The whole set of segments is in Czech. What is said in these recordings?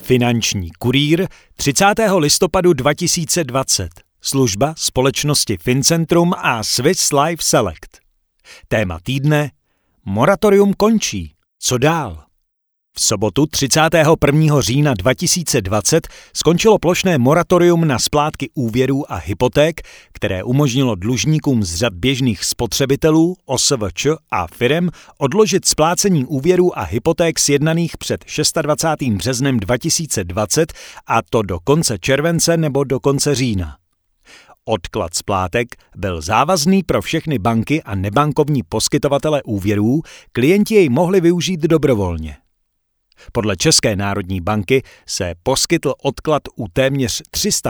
Finanční kurýr 30. listopadu 2020. Služba společnosti Fincentrum a Swiss Life Select. Téma týdne: moratorium končí. Co dál? V sobotu 31. října 2020 skončilo plošné moratorium na splátky úvěrů a hypoték, které umožnilo dlužníkům z řad běžných spotřebitelů, OSVČ a firem odložit splácení úvěrů a hypoték sjednaných před 26. březnem 2020, a to do konce července nebo do konce října. Odklad splátek byl závazný pro všechny banky a nebankovní poskytovatele úvěrů, klienti jej mohli využít dobrovolně. Podle České národní banky se poskytl odklad u téměř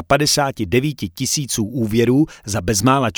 359 tisíců úvěrů za bezmála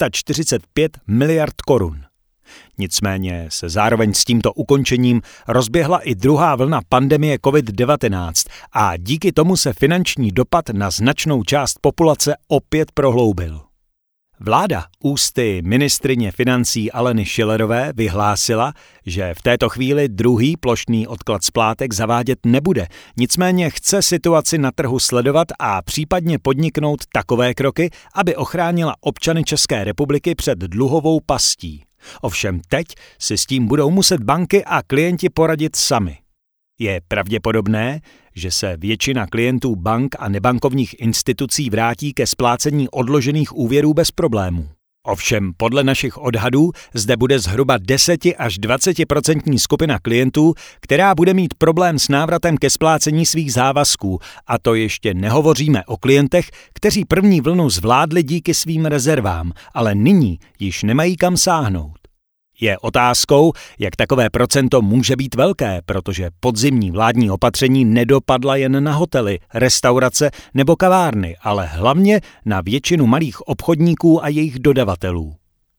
445 miliard korun. Nicméně se zároveň s tímto ukončením rozběhla i druhá vlna pandemie COVID-19 a díky tomu se finanční dopad na značnou část populace opět prohloubil. Vláda ústy ministryně financí Aleny Schillerové vyhlásila, že v této chvíli druhý plošný odklad splátek zavádět nebude, nicméně chce situaci na trhu sledovat a případně podniknout takové kroky, aby ochránila občany České republiky před dluhovou pastí. Ovšem teď si s tím budou muset banky a klienti poradit sami. Je pravděpodobné, že se většina klientů bank a nebankovních institucí vrátí ke splácení odložených úvěrů bez problémů. Ovšem podle našich odhadů zde bude zhruba 10 až 20% skupina klientů, která bude mít problém s návratem ke splácení svých závazků, a to ještě nehovoříme o klientech, kteří první vlnu zvládli díky svým rezervám, ale nyní již nemají kam sáhnout. Je otázkou, jak takové procento může být velké, protože podzimní vládní opatření nedopadla jen na hotely, restaurace nebo kavárny, ale hlavně na většinu malých obchodníků a jejich dodavatelů.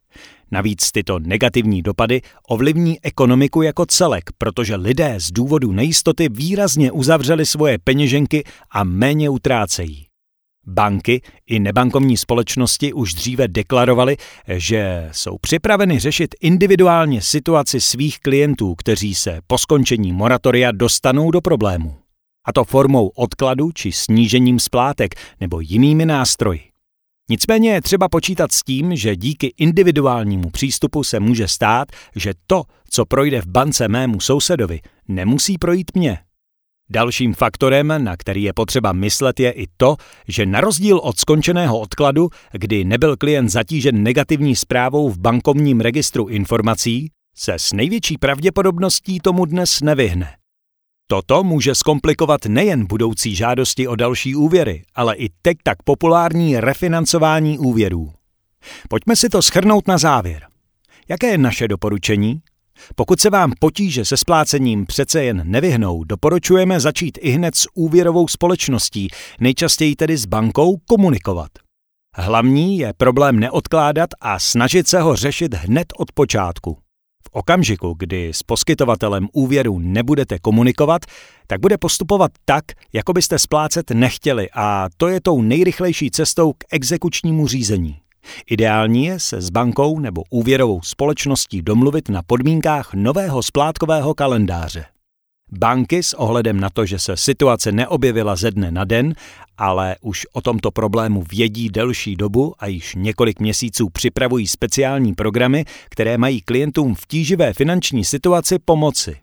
Navíc tyto negativní dopady ovlivní ekonomiku jako celek, protože lidé z důvodu nejistoty výrazně uzavřeli svoje peněženky a méně utrácejí. Banky i nebankovní společnosti už dříve deklarovaly, že jsou připraveny řešit individuálně situaci svých klientů, kteří se po skončení moratoria dostanou do problémů. A to formou odkladu či snížením splátek nebo jinými nástroji. Nicméně je třeba počítat s tím, že díky individuálnímu přístupu se může stát, že to, co projde v bance mému sousedovi, nemusí projít mně. Dalším faktorem, na který je potřeba myslet, je i to, že na rozdíl od skončeného odkladu, kdy nebyl klient zatížen negativní zprávou v bankovním registru informací, se s největší pravděpodobností tomu dnes nevyhne. Toto může zkomplikovat nejen budoucí žádosti o další úvěry, ale i teď tak populární refinancování úvěrů. Pojďme si to shrnout na závěr. Jaké je naše doporučení? Pokud se vám potíže se splácením přece jen nevyhnou, doporučujeme začít ihned s úvěrovou společností, nejčastěji tedy s bankou, komunikovat. Hlavní je problém neodkládat a snažit se ho řešit hned od počátku. V okamžiku, kdy s poskytovatelem úvěru nebudete komunikovat, tak bude postupovat tak, jako byste splácet nechtěli, a to je tou nejrychlejší cestou k exekučnímu řízení. Ideální je se s bankou nebo úvěrovou společností domluvit na podmínkách nového splátkového kalendáře. Banky s ohledem na to, že se situace neobjevila ze dne na den, ale už o tomto problému vědí delší dobu a již několik měsíců připravují speciální programy, které mají klientům v tíživé finanční situaci pomoci.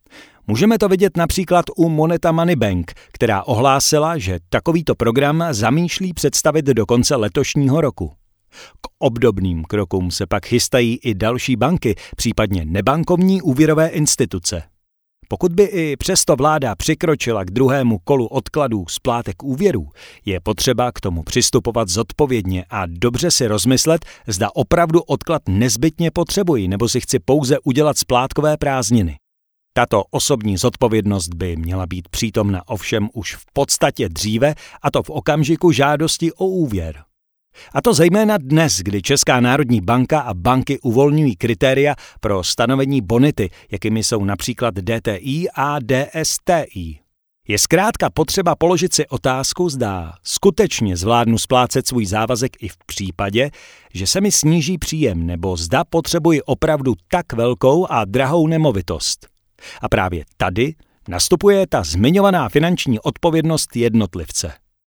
Můžeme to vidět například u Moneta Money Bank, která ohlásila, že takovýto program zamýšlí představit do konce letošního roku. K obdobným krokům se pak chystají i další banky, případně nebankovní úvěrové instituce. Pokud by i přesto vláda přikročila k druhému kolu odkladů splátek úvěrů, je potřeba k tomu přistupovat zodpovědně a dobře si rozmyslet, zda opravdu odklad nezbytně potřebuji nebo si chci pouze udělat splátkové prázdniny. Tato osobní zodpovědnost by měla být přítomna ovšem už v podstatě dříve, a to v okamžiku žádosti o úvěr. A to zejména dnes, kdy Česká národní banka a banky uvolňují kritéria pro stanovení bonity, jakými jsou například DTI a DSTI. Je zkrátka potřeba položit si otázku, zda skutečně zvládnu splácet svůj závazek i v případě, že se mi sníží příjem, nebo zda potřebuji opravdu tak velkou a drahou nemovitost. A právě tady nastupuje ta zmiňovaná finanční odpovědnost jednotlivce.